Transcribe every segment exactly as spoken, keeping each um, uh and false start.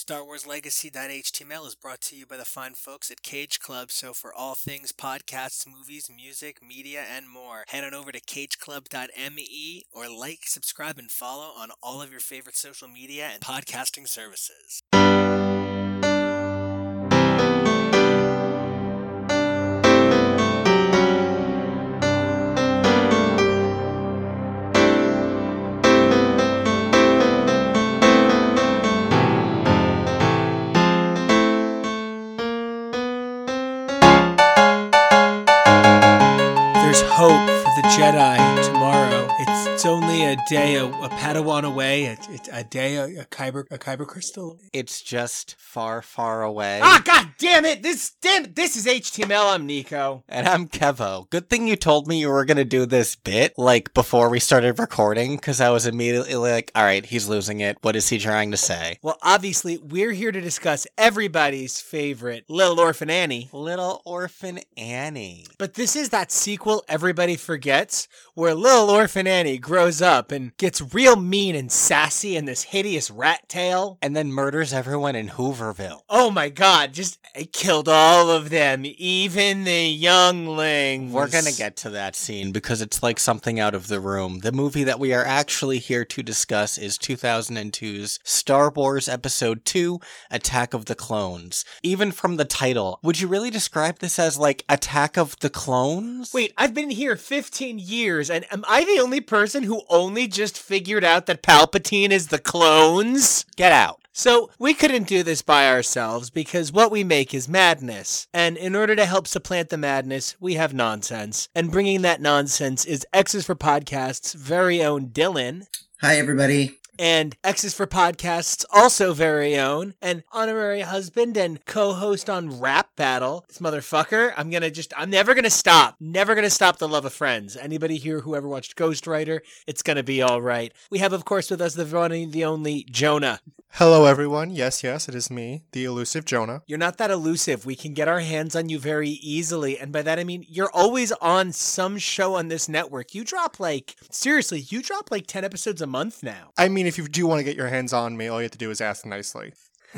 Star Wars Legacy dot H T M L is brought to you by the fine folks at Cage Club, so for all things podcasts, movies, music, media, and more, head on over to cage club dot me or like, subscribe, and follow on all of your favorite social media and podcasting services. Hope for the Jedi tomorrow. It's, it's only a day, a, a Padawan away. It's it, a day, a, a kyber, a kyber crystal. It's just far, far away. Ah, god damn it! This damn it, this is H T M L. I'm Nico, and I'm Kevo. Good thing you told me you were gonna do this bit like before we started recording, because I was immediately like, "All right, he's losing it. What is he trying to say?" Well, obviously, we're here to discuss everybody's favorite Little Orphan Annie. Little Orphan Annie. But this is that sequel everybody forgets, where Little Orphan Annie grows up and gets real mean and sassy in this hideous rat tail. And then murders everyone in Hooverville. Oh my god, just it killed all of them, even the younglings. We're gonna get to that scene because it's like something out of The Room. The movie that we are actually here to discuss is two thousand two's Star Wars Episode two, Attack of the Clones. Even from the title, would you really describe this as like Attack of the Clones? Wait, I've been here fifteen years, and am I the only person who only just figured out that Palpatine is the clones? Get out. So, we couldn't do this by ourselves because what we make is madness. And in order to help supplant the madness, we have nonsense. And bringing that nonsense is X's for Podcast's very own Dylan. Hi, everybody. And X's for Podcast's also very own, and honorary husband and co-host on Rap Battle, this motherfucker. I'm gonna just, I'm never gonna stop. Never gonna stop the love of Friends. Anybody here who ever watched Ghost Rider, it's gonna be all right. We have, of course, with us the one and the only Jonah. Hello, everyone. Yes, yes, it is me, the elusive Jonah. You're not that elusive. We can get our hands on you very easily. And by that, I mean, you're always on some show on this network. You drop like, seriously, you drop like ten episodes a month now. I mean, if you do want to get your hands on me, all you have to do is ask nicely.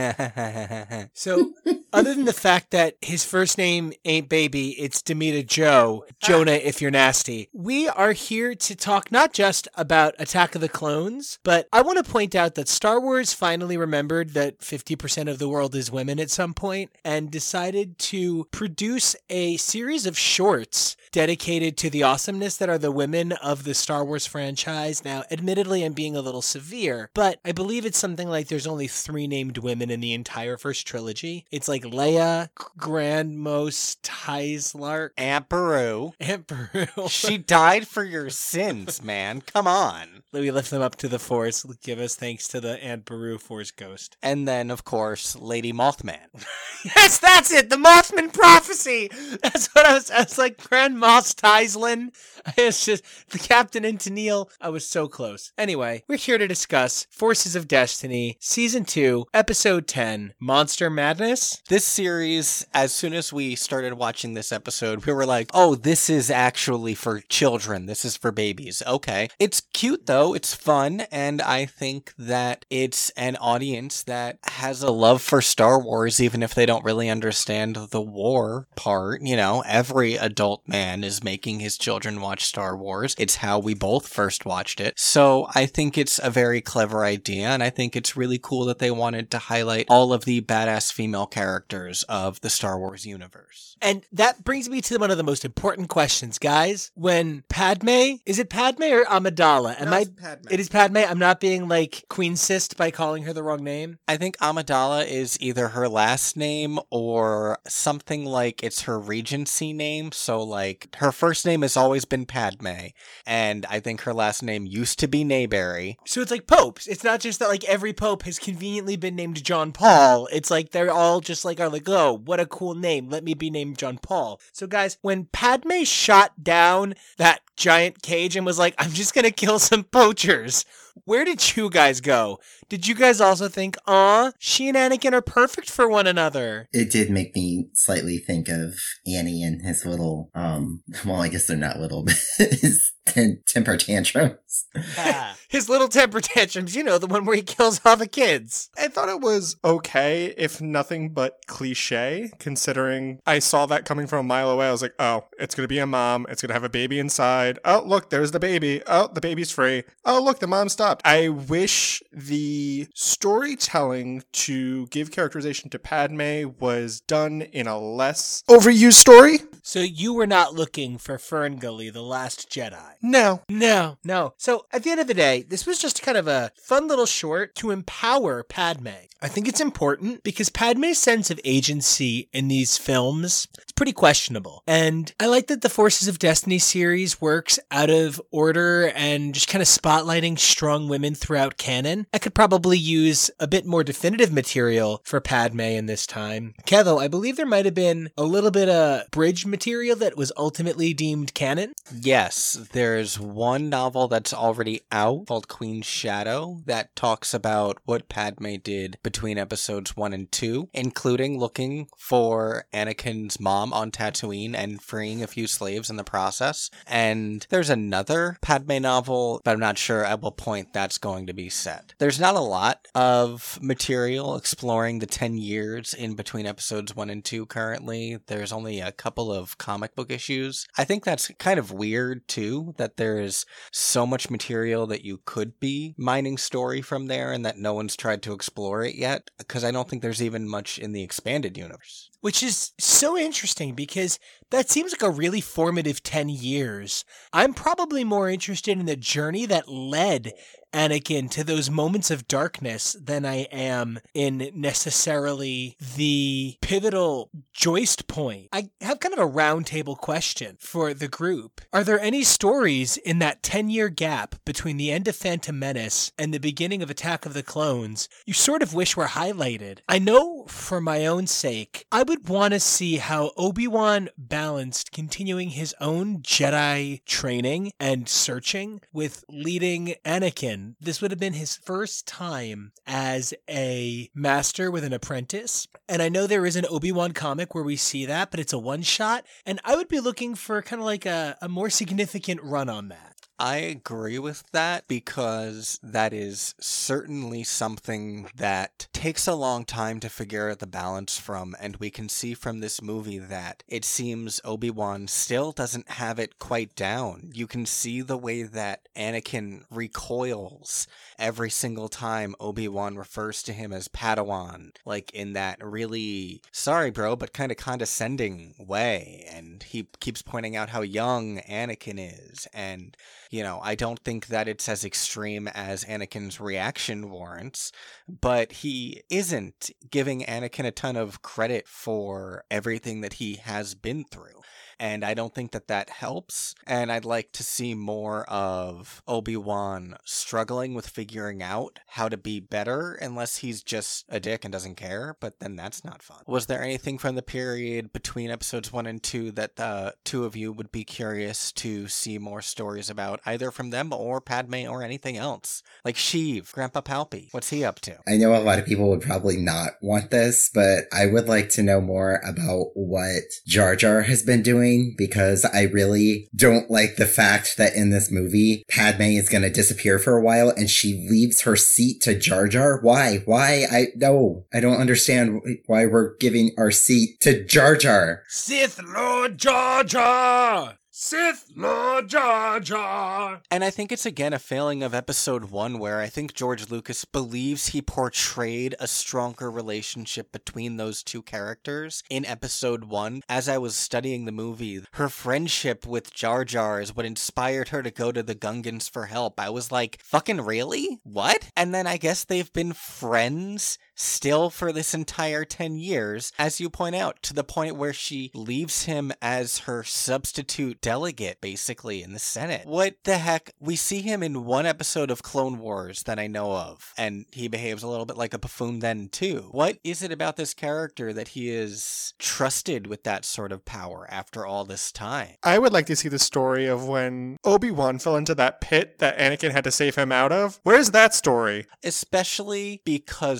So, other than the fact that his first name ain't Baby, it's Demita Joe, Jonah if you're nasty, we are here to talk not just about Attack of the Clones, but I want to point out that Star Wars finally remembered that fifty percent of the world is women at some point and decided to produce a series of shorts dedicated to the awesomeness that are the women of the Star Wars franchise. Now, admittedly, I'm being a little severe, but I believe it's something like there's only three named women in the entire first trilogy. It's like Leia, Grand Mos Eisley, Aunt Beru. Aunt Beru. She died for your sins, man. Come on. We lift them up to the Force. Give us thanks to the Aunt Beru Force Ghost. And then, of course, Lady Mothman. Yes, that's it. The Mothman prophecy. That's what I was. I was like Grand Mos Eisley. It's just the Captain and Tennille. I was so close. Anyway, we're here to discuss Forces of Destiny, Season two, Episode ten, Monster Madness. This series, as soon as we started watching this episode, we were like, oh, this is actually for children. This is for babies. Okay. It's cute, though. It's fun. And I think that it's an audience that has a love for Star Wars, even if they don't really understand the war part. You know, every adult man is making his children watch Star Wars. It's how we both first watched it. So I think it's a very clever idea, and I think it's really cool that they wanted to highlight all of the badass female characters of the Star Wars universe. And that brings me to one of the most important questions, guys. When Padme, is it Padme or Amidala? Am no, I? It's Padme. It is Padme. I'm not being like queensist by calling her the wrong name. I think Amidala is either her last name or something like it's her regency name. So like her first name has always been Padme, and I think her last name used to be Nayberry. So it's like popes. It's not just that like every pope has conveniently been named John Paul. It's like they're all just like are like, oh, what a cool name. Let me be named John Paul. So guys, when Padme shot down that giant cage and was like, I'm just gonna kill some poachers, where did you guys go? Did you guys also think, aw, she and Anakin are perfect for one another? It did make me slightly think of Annie and his little, um, well, I guess they're not little, but his t- temper tantrums. Ah, his little temper tantrums, you know, the one where he kills all the kids. I thought it was okay, if nothing but cliche, considering I saw that coming from a mile away. I was like, oh, it's going to be a mom. It's going to have a baby inside. Oh, look, there's the baby. Oh, the baby's free. Oh, look, the mom stopped. I wish the storytelling to give characterization to Padme was done in a less overused story. So you were not looking for Ferngully, the Last Jedi? No. No, no. So at the end of the day, this was just kind of a fun little short to empower Padme. I think it's important because Padme's sense of agency in these films is pretty questionable. And I like that the Forces of Destiny series works out of order and just kind of spotlighting strong women throughout canon. I could probably use a bit more definitive material for Padme in this time. Kevo, I believe there might have been a little bit of bridge material that was ultimately deemed canon. Yes, there's one novel that's already out called Queen's Shadow that talks about what Padme did between episodes one and two, including looking for Anakin's mom on Tatooine and freeing a few slaves in the process. And there's another Padme novel, but I'm not sure at what point that's going to be set. There's not a lot of material exploring the ten years in between episodes one and two currently. There's only a couple of comic book issues. I think that's kind of weird too, that there's so much material that you could be mining story from there and that no one's tried to explore it yet, because I don't think there's even much in the expanded universe. Which is so interesting because that seems like a really formative ten years. I'm probably more interested in the journey that led Anakin to those moments of darkness than I am in necessarily the pivotal joist point. I have kind of a roundtable question for the group. Are there any stories in that ten-year gap between the end of Phantom Menace and the beginning of Attack of the Clones you sort of wish were highlighted? I know for my own sake, I would want to see how Obi-Wan balanced continuing his own Jedi training and searching with leading Anakin. This would have been his first time as a master with an apprentice. And I know there is an Obi-Wan comic where we see that, but it's a one-shot. And I would be looking for kind of like a, a more significant run on that. I agree with that because that is certainly something that takes a long time to figure out the balance from, and we can see from this movie that it seems Obi-Wan still doesn't have it quite down. You can see the way that Anakin recoils every single time Obi-Wan refers to him as Padawan, like in that really, sorry bro, but kind of condescending way, and he keeps pointing out how young Anakin is, and you know, I don't think that it's as extreme as Anakin's reaction warrants, but he isn't giving Anakin a ton of credit for everything that he has been through. And I don't think that that helps. And I'd like to see more of Obi-Wan struggling with figuring out how to be better, unless he's just a dick and doesn't care, but then that's not fun. Was there anything from the period between episodes one and two that uh, two of you would be curious to see more stories about, either from them or Padme or anything else? Like Sheev, Grandpa Palpy, what's he up to? I know a lot of people would probably not want this, but I would like to know more about what Jar Jar has been doing, because I really don't like the fact that in this movie, Padme is going to disappear for a while and she leaves her seat to Jar Jar. Why? Why? I, no, I don't understand why we're giving our seat to Jar Jar. Sith Lord Jar Jar! Sith Lord Jar Jar! And I think it's again a failing of episode one, where I think George Lucas believes he portrayed a stronger relationship between those two characters in episode one. As I was studying the movie, her friendship with Jar Jar is what inspired her to go to the Gungans for help. I was like, fucking really? What? And then I guess they've been friends still for this entire ten years, as you point out, to the point where she leaves him as her substitute delegate, basically, in the Senate. What the heck? We see him in one episode of Clone Wars that I know of, and he behaves a little bit like a buffoon then, too. What is it about this character that he is trusted with that sort of power after all this time? I would like to see the story of when Obi-Wan fell into that pit that Anakin had to save him out of. Where's that story? Especially because something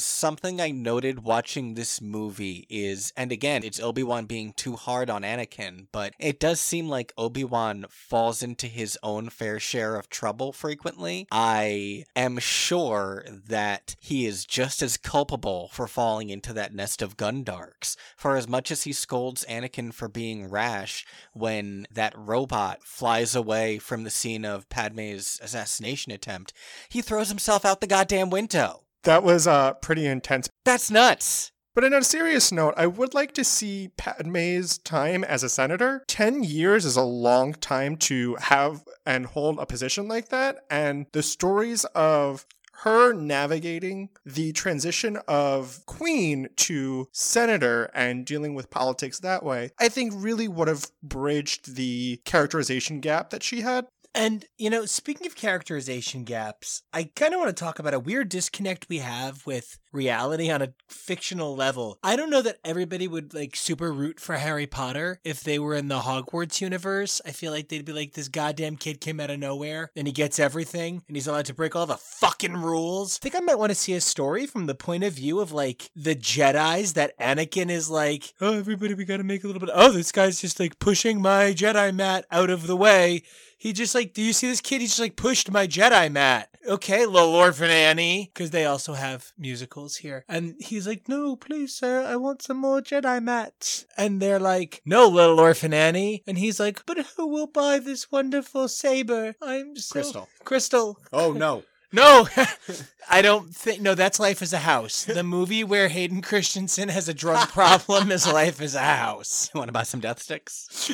something I noted watching this movie is, and again, it's Obi-Wan being too hard on Anakin, but it does seem like Obi-Wan falls into his own fair share of trouble frequently. I am sure that he is just as culpable for falling into that nest of Gundarks. For as much as he scolds Anakin for being rash when that robot flies away from the scene of Padme's assassination attempt, he throws himself out the goddamn window. That was uh, pretty intense. That's nuts. But on a serious note, I would like to see Padme's time as a senator. Ten years is a long time to have and hold a position like that. And the stories of her navigating the transition of queen to senator and dealing with politics that way, I think really would have bridged the characterization gap that she had. And, you know, speaking of characterization gaps, I kind of want to talk about a weird disconnect we have with reality on a fictional level. I don't know that everybody would, like, super root for Harry Potter if they were in the Hogwarts universe. I feel like they'd be like, this goddamn kid came out of nowhere, and he gets everything, and he's allowed to break all the fucking rules. I think I might want to see a story from the point of view of, like, the Jedis that Anakin is like, oh, everybody, we gotta make a little bit, oh, this guy's just, like, pushing my Jedi mat out of the way. He just like, do you see this kid? He just like pushed my Jedi mat. Okay, little orphan Annie. Because they also have musicals here. And he's like, no, please, sir, I want some more Jedi mats. And they're like, no, little orphan Annie. And he's like, but who will buy this wonderful saber? I'm so... Crystal. Crystal. Oh, no. No, I don't think, no, that's Life as a House. The movie where Hayden Christensen has a drug problem is Life as a House. You want to buy some death sticks?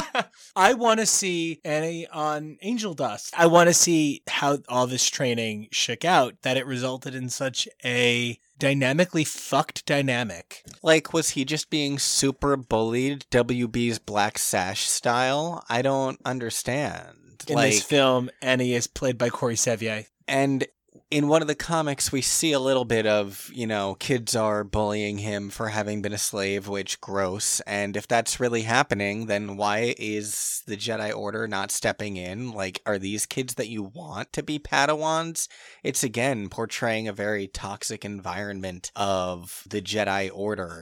I want to see Annie on Angel Dust. I want to see how all this training shook out, that it resulted in such a dynamically fucked dynamic. Like, was he just being super bullied, W B's Black Sash style? I don't understand. In like, this film, Annie is played by Corey Sevier. And in one of the comics, we see a little bit of, you know, kids are bullying him for having been a slave, which gross. And if that's really happening, then why is the Jedi Order not stepping in? Like, are these kids that you want to be Padawans? It's, again, portraying a very toxic environment of the Jedi Order.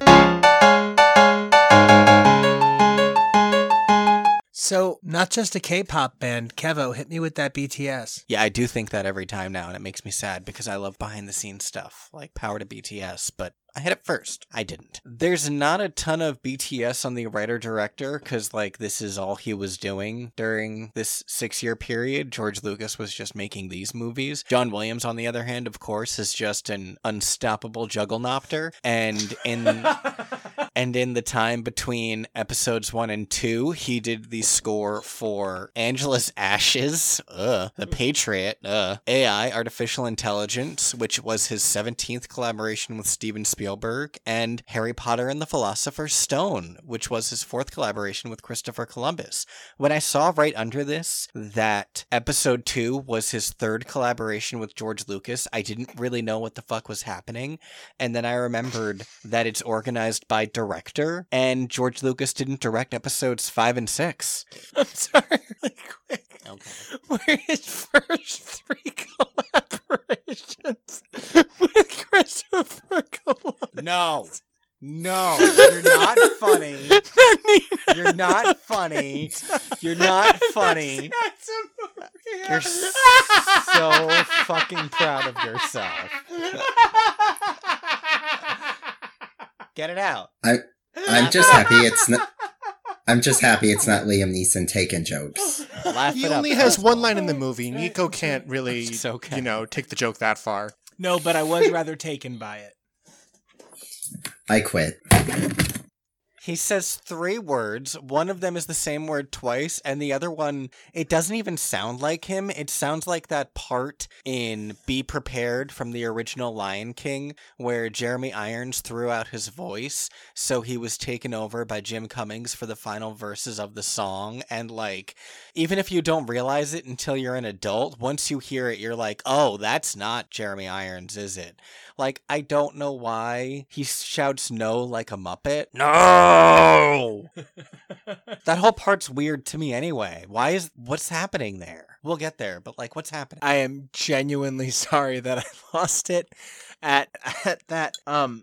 So, not just a K-pop band. Kevo, hit me with that B T S. Yeah, I do think that every time now, and it makes me sad because I love behind-the-scenes stuff, like power to B T S, but I hit it first. I didn't. There's not a ton of B T S on the writer-director, because, like, this is all he was doing during this six-year period. George Lucas was just making these movies. John Williams, on the other hand, of course, is just an unstoppable jugglernopter, and in... And in the time between episodes one and two, he did the score for Angela's Ashes, uh, The Patriot, uh, A I, Artificial Intelligence, which was his seventeenth collaboration with Steven Spielberg, and Harry Potter and the Philosopher's Stone, which was his fourth collaboration with Christopher Columbus. When I saw right under this that episode two was his third collaboration with George Lucas, I didn't really know what the fuck was happening, and then I remembered that it's organized by director. director, and George Lucas didn't direct episodes five and six. I'm sorry, really quick. Okay. Were his first three collaborations with Christopher Columbus? No. No, you're not funny. You're not funny. You're not funny. You're so fucking proud of yourself. Get it out. I, I'm just happy it's not. I'm just happy it's not Liam Neeson taking jokes. Laugh He it up, only has Fastball. one line in the movie. Nico can't really, It's okay. you know, take the joke that far. No, but I was rather taken by it. I quit. He says three words. One of them is the same word twice, and the other one, it doesn't even sound like him. It sounds like that part in Be Prepared from the original Lion King, where Jeremy Irons threw out his voice, so he was taken over by Jim Cummings for the final verses of the song. And, like, even if you don't realize it until you're an adult, once you hear it, you're like, oh, that's not Jeremy Irons, is it? Like, I don't know why he shouts no like a Muppet. No! That whole part's weird to me anyway. Why is, what's happening there? We'll get there, but like, what's happening? I am genuinely sorry that I lost it. at at that. Um,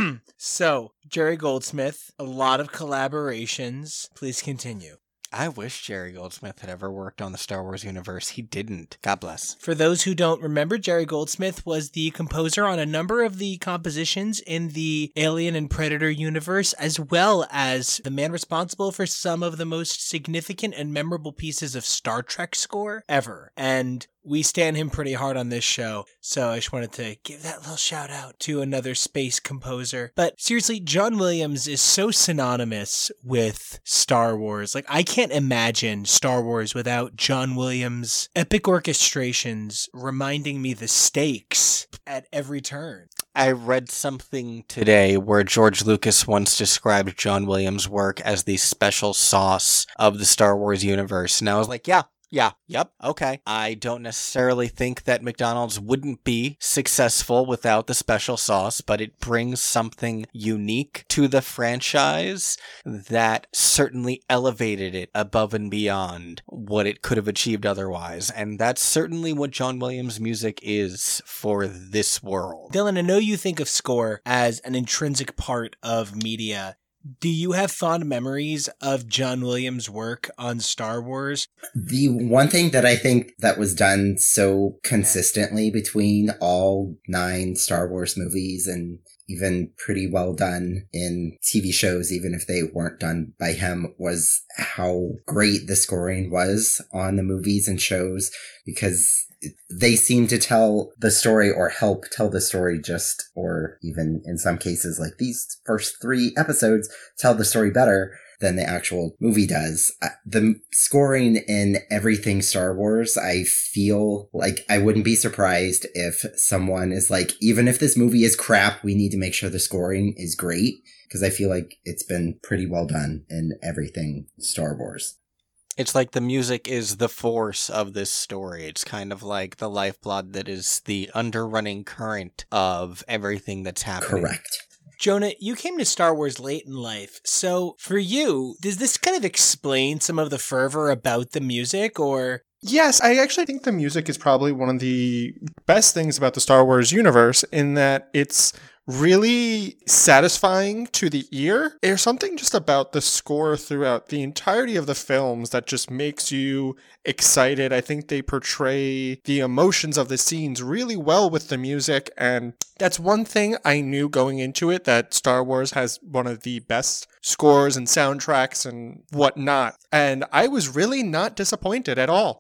so Jerry Goldsmith, a lot of collaborations. Please continue. I wish Jerry Goldsmith had ever worked on the Star Wars universe. He didn't. God bless. For those who don't remember, Jerry Goldsmith was the composer on a number of the compositions in the Alien and Predator universe, as well as the man responsible for some of the most significant and memorable pieces of Star Trek score ever. And we stand him pretty hard on this show, so I just wanted to give that little shout out to another space composer. But seriously, John Williams is so synonymous with Star Wars. Like, I can't imagine Star Wars without John Williams' epic orchestrations reminding me the stakes at every turn. I read something today where George Lucas once described John Williams' work as the special sauce of the Star Wars universe, and I was like, yeah. Yeah, yep, okay. I don't necessarily think that McDonald's wouldn't be successful without the special sauce, but it brings something unique to the franchise that certainly elevated it above and beyond what it could have achieved otherwise. And that's certainly what John Williams' music is for this world. Dylan, I know you think of score as an intrinsic part of media. Do you have fond memories of John Williams' work on Star Wars? The one thing that I think that was done so consistently between all nine Star Wars movies, and even pretty well done in T V shows, even if they weren't done by him, was how great the scoring was on the movies and shows, because they seem to tell the story or help tell the story just, or even in some cases, like these first three episodes, tell the story better than the actual movie does. Uh, the scoring in everything Star Wars, I feel like I wouldn't be surprised if someone is like, even if this movie is crap, we need to make sure the scoring is great, because I feel like it's been pretty well done in everything Star Wars. It's like the music is the force of this story. It's kind of like the lifeblood that is the underrunning current of everything that's happening. Correct. Jonah, you came to Star Wars late in life, so for you, does this kind of explain some of the fervor about the music, or... Yes, I actually think the music is probably one of the best things about the Star Wars universe, in that it's really satisfying to the ear. There's something just about the score throughout the entirety of the films that just makes you excited. I think they portray the emotions of the scenes really well with the music, and that's one thing I knew going into it, that Star Wars has one of the best scores and soundtracks and whatnot, and I was really not disappointed at all.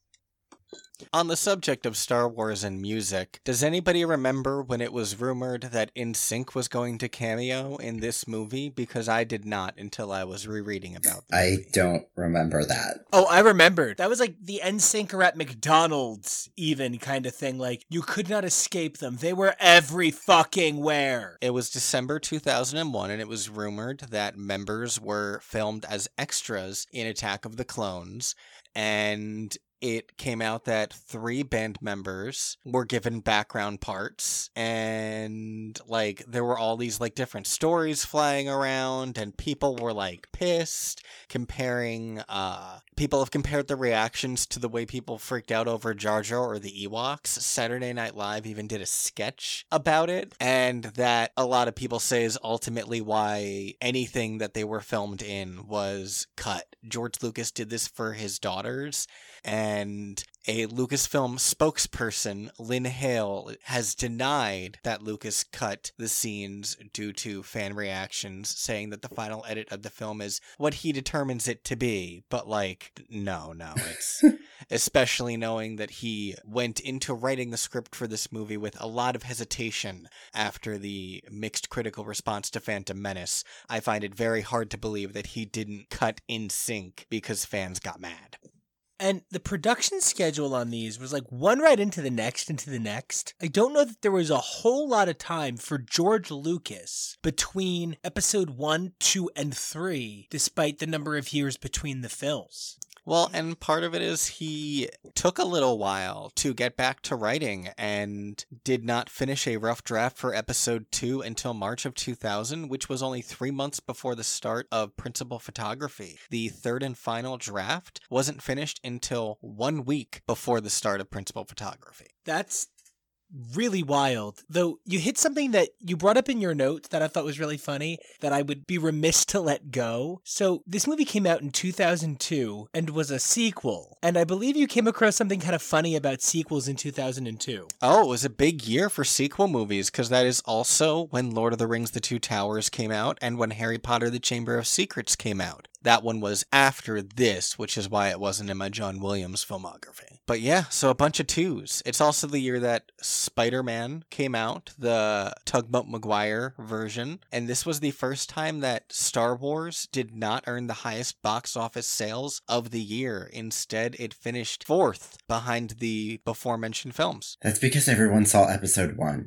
On the subject of Star Wars and music, does anybody remember when it was rumored that N Sync was going to cameo in this movie? Because I did not until I was rereading about the I movie. don't remember that. Oh, I remembered. That was like the N Sync are at McDonald's even kind of thing. Like, you could not escape them. They were every fucking where. It was December two thousand one, and it was rumored that members were filmed as extras in Attack of the Clones, and it came out that three band members were given background parts, and like there were all these like different stories flying around, and people were like pissed, comparing uh people have compared the reactions to the way people freaked out over Jar Jar or the Ewoks. Saturday Night Live even did a sketch about it, and that a lot of people say is ultimately why anything that they were filmed in was cut. George Lucas did this for his daughters, and a Lucasfilm spokesperson, Lynn Hale, has denied that Lucas cut the scenes due to fan reactions, saying that the final edit of the film is what he determines it to be. But, like, no, no, it's... especially knowing that he went into writing the script for this movie with a lot of hesitation after the mixed critical response to Phantom Menace. I find it very hard to believe that he didn't cut in sync because fans got mad. And the production schedule on these was like one right into the next, into the next. I don't know that there was a whole lot of time for George Lucas between episode one, two, and three, despite the number of years between the films. Well, and part of it is he took a little while to get back to writing and did not finish a rough draft for episode two until March of two thousand, which was only three months before the start of principal photography. The third and final draft wasn't finished until one week before the start of principal photography. That's really wild. Though you hit something that you brought up in your notes that I thought was really funny that I would be remiss to let go. So this movie came out in two thousand two and was a sequel. And I believe you came across something kind of funny about sequels in two thousand two. Oh, it was a big year for sequel movies because that is also when Lord of the Rings The Two Towers came out and when Harry Potter The Chamber of Secrets came out. That one was after this, which is why it wasn't in my John Williams filmography. But yeah, so a bunch of twos. It's also the year that Spider-Man came out, the Tugboat Maguire version. And this was the first time that Star Wars did not earn the highest box office sales of the year. Instead, it finished fourth behind the before-mentioned films. That's because everyone saw episode one.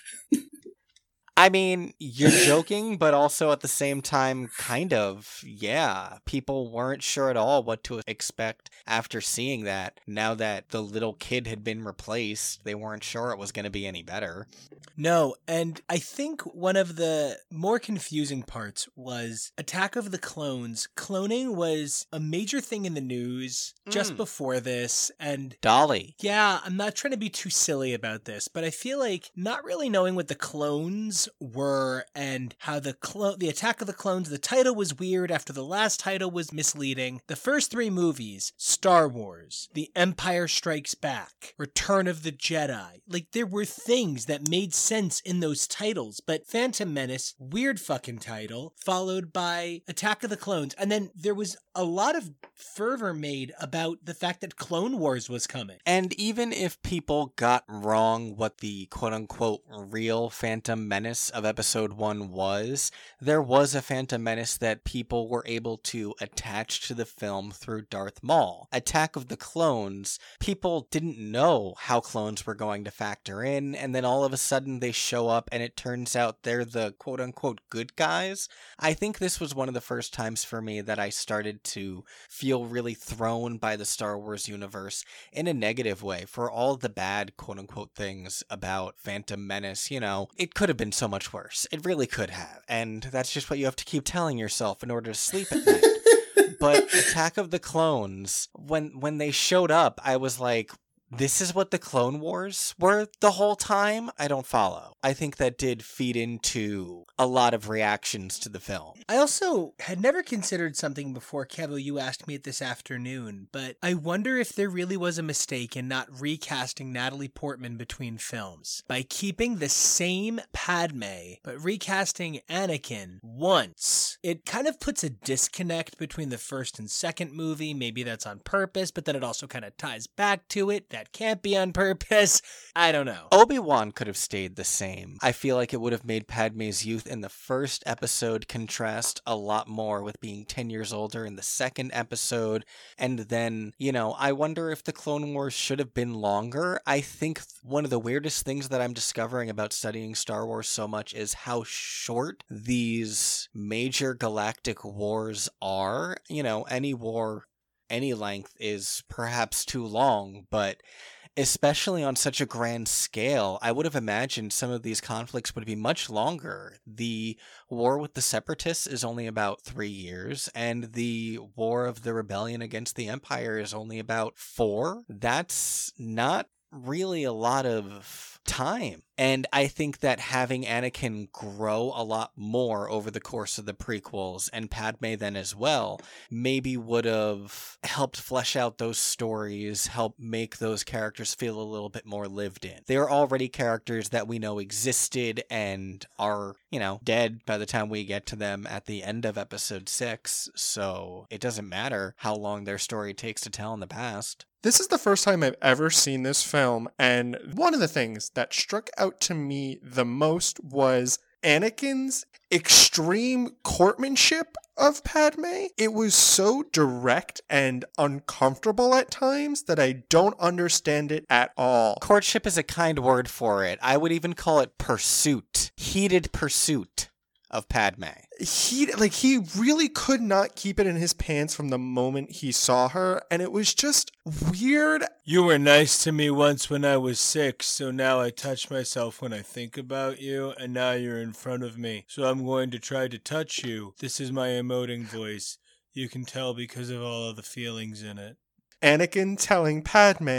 I mean, you're joking, but also at the same time, kind of, yeah. People weren't sure at all what to expect after seeing that. Now that the little kid had been replaced, they weren't sure it was going to be any better. No, and I think one of the more confusing parts was Attack of the Clones. Cloning was a major thing in the news just Mm. before this, and Dolly. yeah, I'm not trying to be too silly about this, but I feel like not really knowing what the clones were and how the clo- the Attack of the Clones, the title was weird after the last title was misleading. The first three movies, Star Wars, The Empire Strikes Back, Return of the Jedi, like there were things that made sense in those titles, but Phantom Menace, weird fucking title, followed by Attack of the Clones, and then there was a lot of fervor made about the fact that Clone Wars was coming. And even if people got wrong what the quote-unquote real Phantom Menace of episode one was, there was a Phantom Menace that people were able to attach to the film through Darth Maul. Attack of the Clones, people didn't know how clones were going to factor in, and then all of a sudden they show up and it turns out they're the quote-unquote good guys. I think this was one of the first times for me that I started to feel really thrown by the Star Wars universe in a negative way for all the bad quote-unquote things about Phantom Menace. You know, it could have been so much worse. It really could have. And that's just what you have to keep telling yourself in order to sleep at night. But Attack of the Clones, when when they showed up, I was like, this is what the Clone Wars were the whole time? I don't follow. I think that did feed into a lot of reactions to the film. I also had never considered something before, Kevo, you asked me it this afternoon, but I wonder if there really was a mistake in not recasting Natalie Portman between films. By keeping the same Padme, but recasting Anakin once, it kind of puts a disconnect between the first and second movie. Maybe that's on purpose, but then it also kind of ties back to it. That can't be on purpose. I don't know. Obi-Wan could have stayed the same. I feel like it would have made Padme's youth in the first episode contrast a lot more with being ten years older in the second episode. And then, you know, I wonder if the Clone Wars should have been longer. I think one of the weirdest things that I'm discovering about studying Star Wars so much is how short these major galactic wars are. You know, any war any length is perhaps too long, but especially on such a grand scale, I would have imagined some of these conflicts would be much longer. The war with the Separatists is only about three years, and the war of the rebellion against the Empire is only about four. That's not really a lot of time. And I think that having Anakin grow a lot more over the course of the prequels, and Padme then as well, maybe would have helped flesh out those stories, help make those characters feel a little bit more lived in. They are already characters that we know existed and are, you know, dead by the time we get to them at the end of episode six, so it doesn't matter how long their story takes to tell in the past. This is the first time I've ever seen this film, and one of the things that struck out to me the most was Anakin's extreme courtmanship of Padme. It was so direct and uncomfortable at times that I don't understand it at all. Courtship is a kind word for it. I would even call it pursuit. Heated pursuit of Padme. He like he really could not keep it in his pants from the moment he saw her, and it was just weird. You were nice to me once when I was six, so now I touch myself when I think about you, and now you're in front of me, so I'm going to try to touch you. This is my emoting voice. You can tell because of all of the feelings in it. Anakin telling Padme,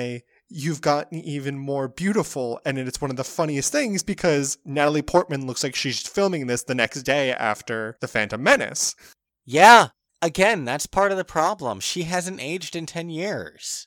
you've gotten even more beautiful. And it's one of the funniest things because Natalie Portman looks like she's filming this the next day after The Phantom Menace. Yeah. Again, that's part of the problem. She hasn't aged in ten years.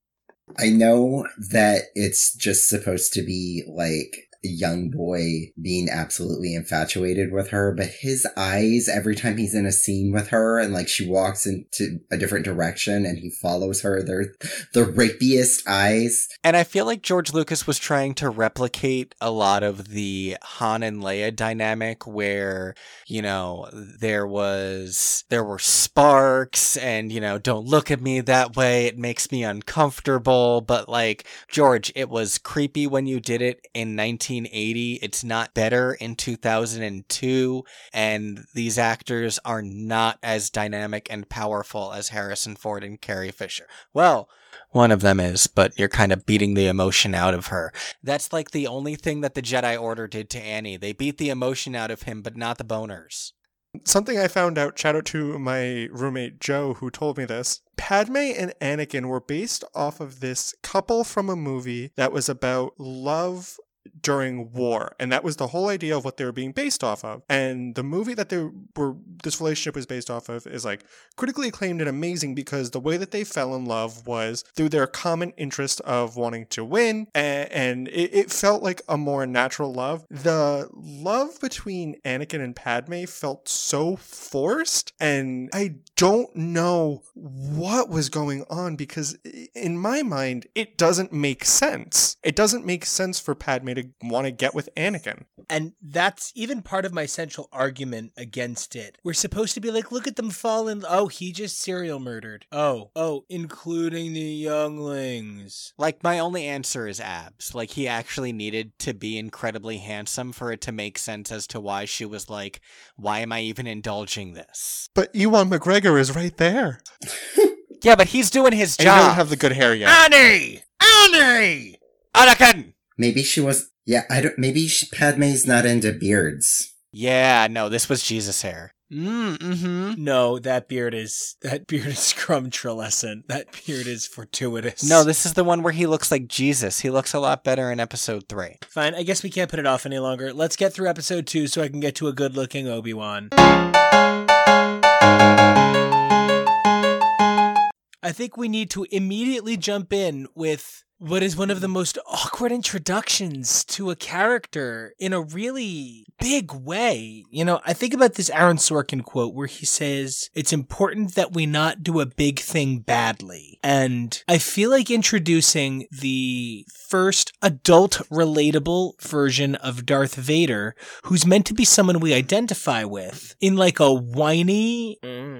I know that it's just supposed to be like a young boy being absolutely infatuated with her, but his eyes, every time he's in a scene with her and like she walks into a different direction and he follows her, they're the rapiest eyes. And I feel like George Lucas was trying to replicate a lot of the Han and Leia dynamic where, you know, there was, there were sparks and, you know, don't look at me that way. It makes me uncomfortable. But like, George, it was creepy when you did it in nineteen eighty. It's not better in two thousand two. And these actors are not as dynamic and powerful as Harrison Ford and Carrie Fisher. Well, one of them is, but you're kind of beating the emotion out of her. That's like the only thing that the Jedi Order did to Annie. They beat the emotion out of him, but not the boners. Something I found out, shout out to my roommate Joe who told me this. Padme and Anakin were based off of this couple from a movie that was about love during war, and that was the whole idea of what they were being based off of. And the movie that they were this relationship was based off of is like critically acclaimed and amazing because the way that they fell in love was through their common interest of wanting to win, and, and it, it felt like a more natural love. The love between Anakin and Padme felt so forced, and I don't know what was going on because in my mind it doesn't make sense. It doesn't make sense for Padme to want to get with Anakin. And that's even part of my central argument against it. We're supposed to be like, look at them fall in. Oh, he just serial murdered. Oh, oh, including the younglings. Like, my only answer is abs. Like, he actually needed to be incredibly handsome for it to make sense as to why she was like, why am I even indulging this? But Ewan McGregor is right there. Yeah, but he's doing his And job. he doesn't have the good hair yet. Annie! Annie! Anakin! Maybe she was, yeah, I don't, maybe she, Padme's not into beards. Yeah, no, this was Jesus hair. Mm, mm-hmm. No, that beard is, that beard is scrumtrelescent. That beard is fortuitous. No, this is the one where he looks like Jesus. He looks a lot better in episode three. Fine, I guess we can't put it off any longer. Let's get through episode two so I can get to a good-looking Obi-Wan. I think we need to immediately jump in with what is one of the most awkward introductions to a character in a really big way. You know, I think about this Aaron Sorkin quote where he says, it's important that we not do a big thing badly. And I feel like introducing the first adult relatable version of Darth Vader, who's meant to be someone we identify with, in like a whiny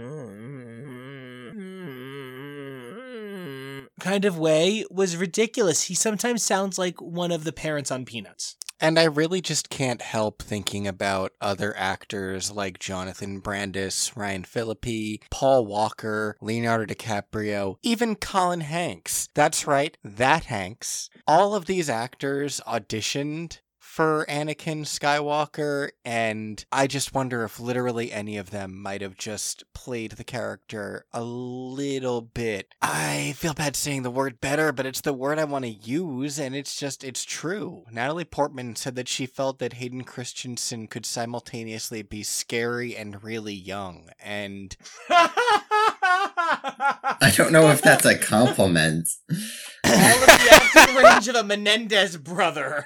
kind of way was ridiculous. He sometimes sounds like one of the parents on Peanuts. And I really just can't help thinking about other actors like Jonathan Brandis, Ryan Phillippe, Paul Walker, Leonardo DiCaprio, even Colin Hanks. That's right, that Hanks. All of these actors auditioned for Anakin Skywalker, and I just wonder if literally any of them might have just played the character a little bit. I feel bad saying the word better, but it's the word I want to use, and it's just, it's true. Natalie Portman said that she felt that Hayden Christensen could simultaneously be scary and really young, and I don't know if that's a compliment. All of the acting range of a Menendez brother.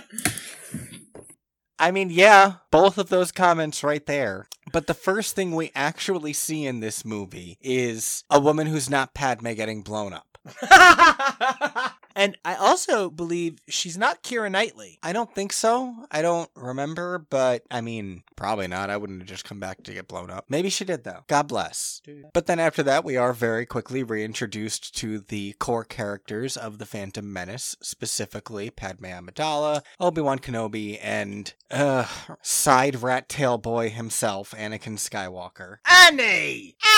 I mean, yeah, both of those comments right there. But the first thing we actually see in this movie is a woman who's not Padme getting blown up. And I also believe she's not Keira Knightley. I don't think so. I don't remember, but I mean, probably not. I wouldn't have just come back to get blown up. Maybe she did, though. God bless. But then after that, we are very quickly reintroduced to the core characters of The Phantom Menace, specifically Padme Amidala, Obi-Wan Kenobi, and uh, side rat tail boy himself, Anakin Skywalker. Annie!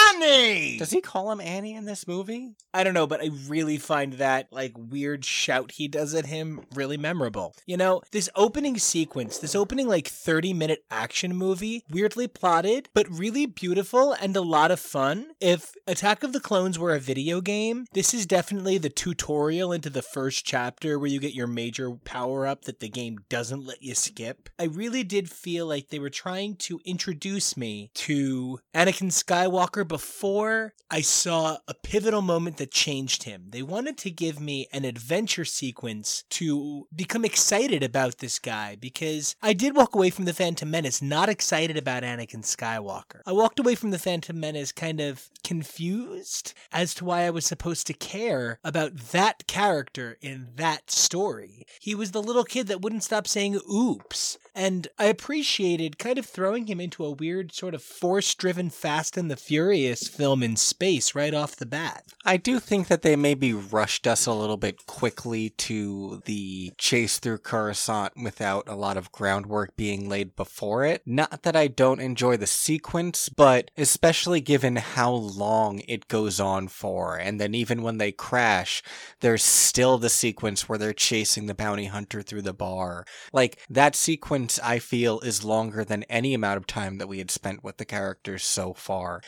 Annie! Does he call him Annie in this movie? I don't know, but I really find that like weird shout he does at him really memorable. You know, this opening sequence, this opening like thirty minute action movie, weirdly plotted, but really beautiful and a lot of fun. If Attack of the Clones were a video game, this is definitely the tutorial into the first chapter where you get your major power up that the game doesn't let you skip. I really did feel like they were trying to introduce me to Anakin Skywalker before I saw a pivotal moment that changed him. They wanted to give me an adventure sequence to become excited about this guy, because I did walk away from The Phantom Menace not excited about Anakin Skywalker. I walked away from The Phantom Menace kind of confused as to why I was supposed to care about that character in that story. He was the little kid that wouldn't stop saying oops. And I appreciated kind of throwing him into a weird sort of force-driven Fast and the Furious film in space right off the bat. I do think that they maybe rushed us a little bit quickly to the chase through Coruscant without a lot of groundwork being laid before it. Not that I don't enjoy the sequence, but especially given how long it goes on for. And then even when they crash, there's still the sequence where they're chasing the bounty hunter through the bar. Like, that sequence I feel is longer than any amount of time that we had spent with the characters so far.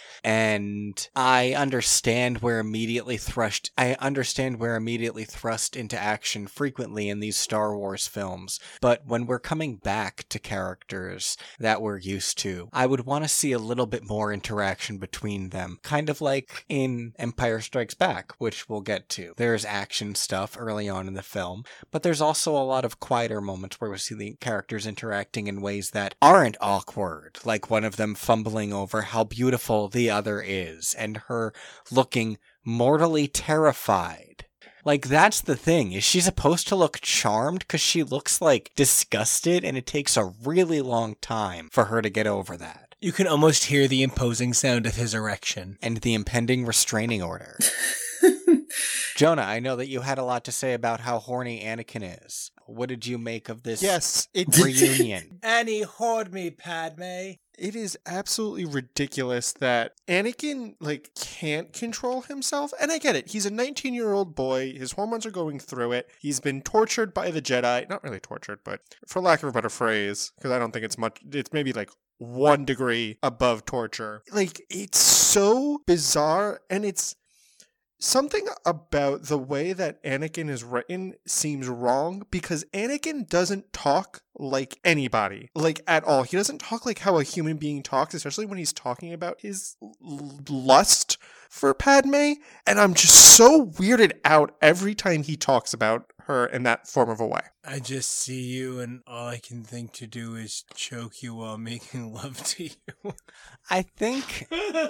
And I understand where immediately thrust I understand where immediately thrust into action frequently in these Star Wars films. But when we're coming back to characters that we're used to, I would want to see a little bit more interaction between them. Kind of like in Empire Strikes Back, which we'll get to. There's action stuff early on in the film, but there's also a lot of quieter moments where we see the characters interacting in ways that aren't awkward, like one of them fumbling over how beautiful the other is, and her looking mortally terrified. Like, that's the thing. Is she supposed to look charmed? Because she looks, like, disgusted, and it takes a really long time for her to get over that. You can almost hear the imposing sound of his erection. And the impending restraining order. Jonah, I know that you had a lot to say about how horny Anakin is. What did you make of this Yes, it reunion? Annie, hoard me, Padme. It is absolutely ridiculous that Anakin, like, can't control himself. And I get it. He's a nineteen-year-old boy. His hormones are going through it. He's been tortured by the Jedi. Not really tortured, but for lack of a better phrase, because I don't think it's much. It's maybe like one degree above torture. Like, it's so bizarre, and it's something about the way that Anakin is written seems wrong, because Anakin doesn't talk like anybody, like at all. He doesn't talk like how a human being talks, especially when he's talking about his l- lust for Padme. And I'm just so weirded out every time he talks about her in that form of a way. I just see you, and all I can think to do is choke you while making love to you. I think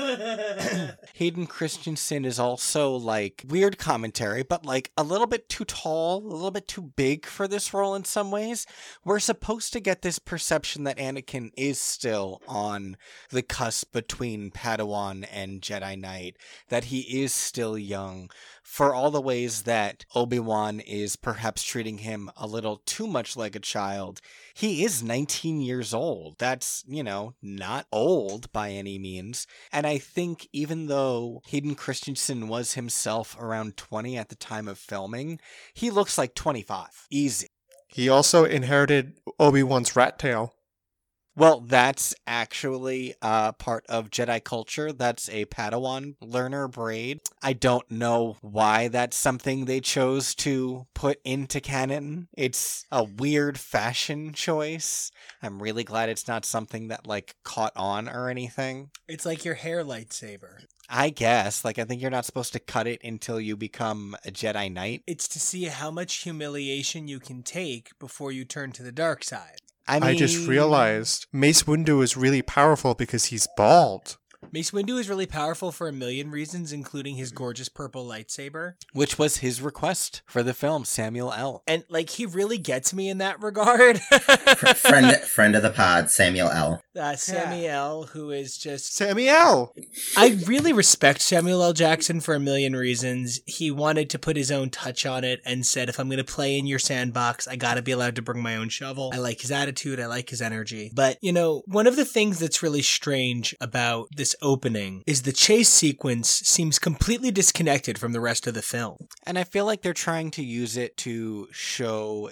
Hayden Christensen is also, like, weird commentary, but, like, a little bit too tall, a little bit too big for this role in some ways. We're supposed to get this perception that Anakin is still on the cusp between Padawan and Jedi Knight, that he is still young, for all the ways that Obi-Wan is perhaps treating him a little too much like a child. He is nineteen years old. That's, you know, not old by any means. And I think even though Hayden Christensen was himself around twenty at the time of filming, he looks like twenty-five. Easy. He also inherited Obi-Wan's rat tail. Well, that's actually uh, part of Jedi culture. That's a Padawan learner braid. I don't know why that's something they chose to put into canon. It's a weird fashion choice. I'm really glad it's not something that, like, caught on or anything. It's like your hair lightsaber. I guess. Like, I think you're not supposed to cut it until you become a Jedi Knight. It's to see how much humiliation you can take before you turn to the dark side. I mean, I just realized Mace Windu is really powerful because he's bald. Mace Windu is really powerful for a million reasons, including his gorgeous purple lightsaber. Which was his request for the film, Samuel L. And, like, he really gets me in that regard. friend friend of the pod, Samuel L. Uh, Samuel, who is just... Samuel! I really respect Samuel L. Jackson for a million reasons. He wanted to put his own touch on it and said, if I'm going to play in your sandbox, I gotta be allowed to bring my own shovel. I like his attitude. I like his energy. But, you know, one of the things that's really strange about this opening is the chase sequence seems completely disconnected from the rest of the film. And I feel like they're trying to use it to show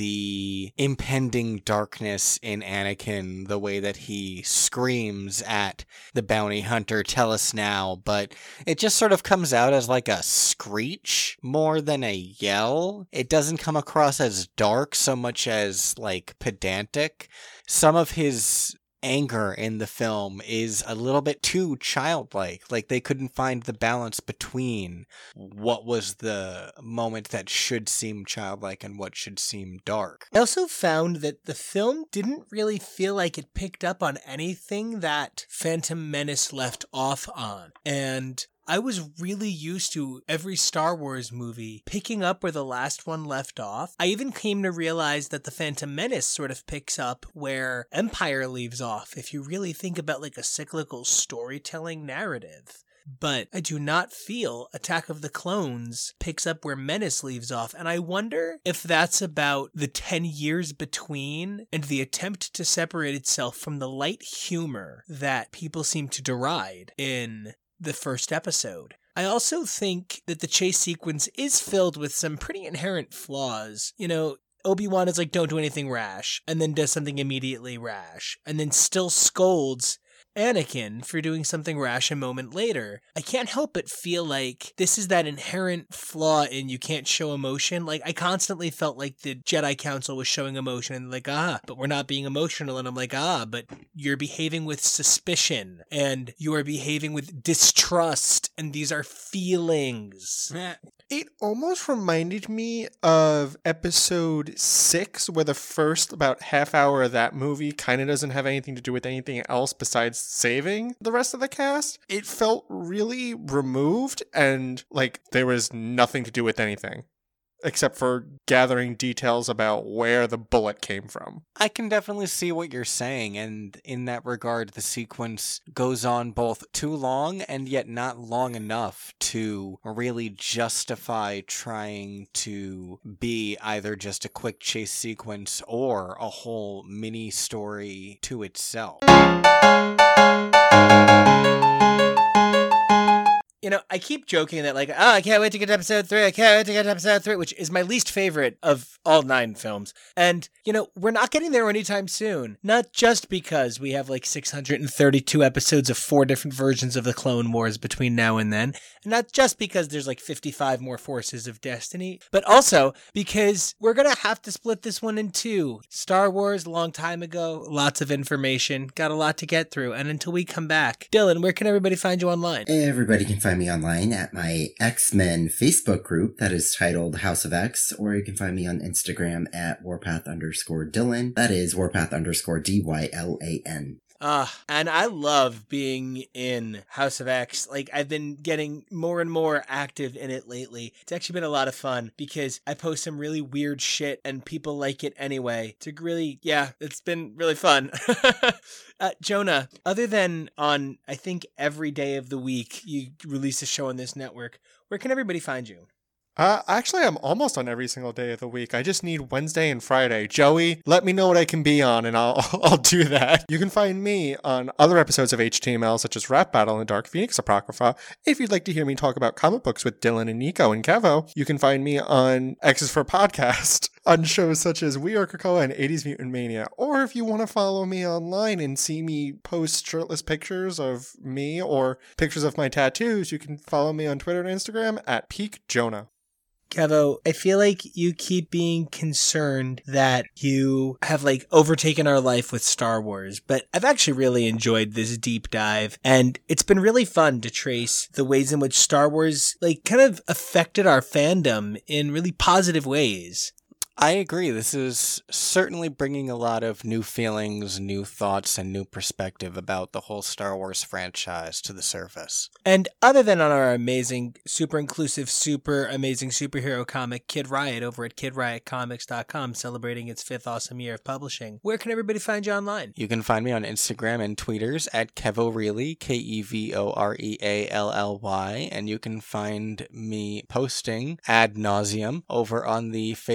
the impending darkness in Anakin, the way that he screams at the bounty hunter, "Tell us now," but it just sort of comes out as like a screech more than a yell. It doesn't come across as dark so much as like pedantic. Some of his anger in the film is a little bit too childlike. Like they couldn't find the balance between what was the moment that should seem childlike and what should seem dark. I also found that the film didn't really feel like it picked up on anything that Phantom Menace left off on. And I was really used to every Star Wars movie picking up where the last one left off. I even came to realize that the Phantom Menace sort of picks up where Empire leaves off, if you really think about like a cyclical storytelling narrative. But I do not feel Attack of the Clones picks up where Menace leaves off. And I wonder if that's about the ten years between and the attempt to separate itself from the light humor that people seem to deride in the first episode. I also think that the chase sequence is filled with some pretty inherent flaws. You know, Obi-Wan is like, don't do anything rash, and then does something immediately rash, and then still scolds Anakin for doing something rash a moment later. I can't help but feel like this is that inherent flaw in you can't show emotion. Like, I constantly felt like the Jedi Council was showing emotion and like, ah, but we're not being emotional. And I'm like, ah, but you're behaving with suspicion and you are behaving with distrust, and these are feelings. It almost reminded me of episode six, where the first about half hour of that movie kind of doesn't have anything to do with anything else besides saving the rest of the cast. It felt really removed and like there was nothing to do with anything except for gathering details about where the bullet came from. I can definitely see what you're saying, and in that regard, the sequence goes on both too long and yet not long enough to really justify trying to be either just a quick chase sequence or a whole mini story to itself. You know, I keep joking that like, oh, I can't wait to get to episode three. I can't wait to get to episode three, which is my least favorite of all nine films. And, you know, we're not getting there anytime soon. Not just because we have like six hundred thirty-two episodes of four different versions of the Clone Wars between now and then. And not just because there's like fifty-five more Forces of Destiny, but also because we're going to have to split this one in two. Star Wars, a long time ago, lots of information, got a lot to get through. And until we come back, Dylan, where can everybody find you online? Everybody can find me online at my X-Men Facebook group that is titled House of X, or you can find me on Instagram at Warpath underscore Dylan. That is Warpath underscore D Y L A N. Ah, uh, and I love being in House of X. Like, I've been getting more and more active in it lately. It's actually been a lot of fun because I post some really weird shit and people like it anyway. It's really, yeah, it's been really fun. uh, Jonah, other than on, I think, every day of the week you release a show on this network, where can everybody find you? Uh, actually, I'm almost on every single day of the week. I just need Wednesday and Friday. Joey, let me know what I can be on, and I'll I'll do that. You can find me on other episodes of H T M L, such as Rap Battle and Dark Phoenix Apocrypha. If you'd like to hear me talk about comic books with Dylan and Nico and Kevo, you can find me on X's for Podcast on shows such as We Are Krakoa and eighties Mutant Mania. Or if you want to follow me online and see me post shirtless pictures of me or pictures of my tattoos, you can follow me on Twitter and Instagram at Peak Jonah. Kevo, I feel like you keep being concerned that you have like overtaken our life with Star Wars, but I've actually really enjoyed this deep dive, and it's been really fun to trace the ways in which Star Wars like kind of affected our fandom in really positive ways. I agree. This is certainly bringing a lot of new feelings, new thoughts, and new perspective about the whole Star Wars franchise to the surface. And other than on our amazing, super inclusive, super amazing superhero comic, Kid Riot, over at kid riot comics dot com, celebrating its fifth awesome year of publishing, where can everybody find you online? You can find me on Instagram and Tweeters at Kevoreally, K E V O R E A L L Y, and you can find me posting ad nauseum over on the Facebook page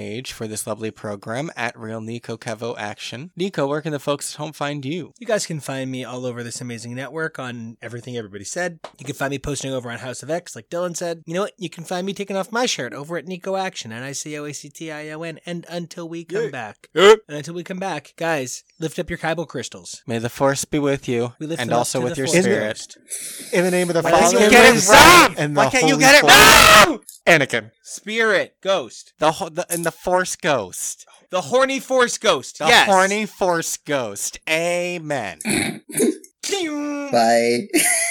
page for this lovely program at Real Nico Kevo Action. Nico, where can the folks at home find you? You guys can find me all over this amazing network on everything everybody said. You can find me posting over on House of X, like Dylan said. You know what? You can find me taking off my shirt over at Nico Action, N I C O A C T I O N, and until we come Yeah. back. Yeah. And until we come back, guys, lift up your Kybal crystals. May the force be with you, We lift and them up also to with the your full spirit. Ghost. In the name of the Why Father, can't you get it the Son, right? and Why the can't you Holy get it Force. right? Anakin. Spirit, ghost. The, ho- the and the force ghost. The horny force ghost. The yes. horny force ghost. Amen. Bye.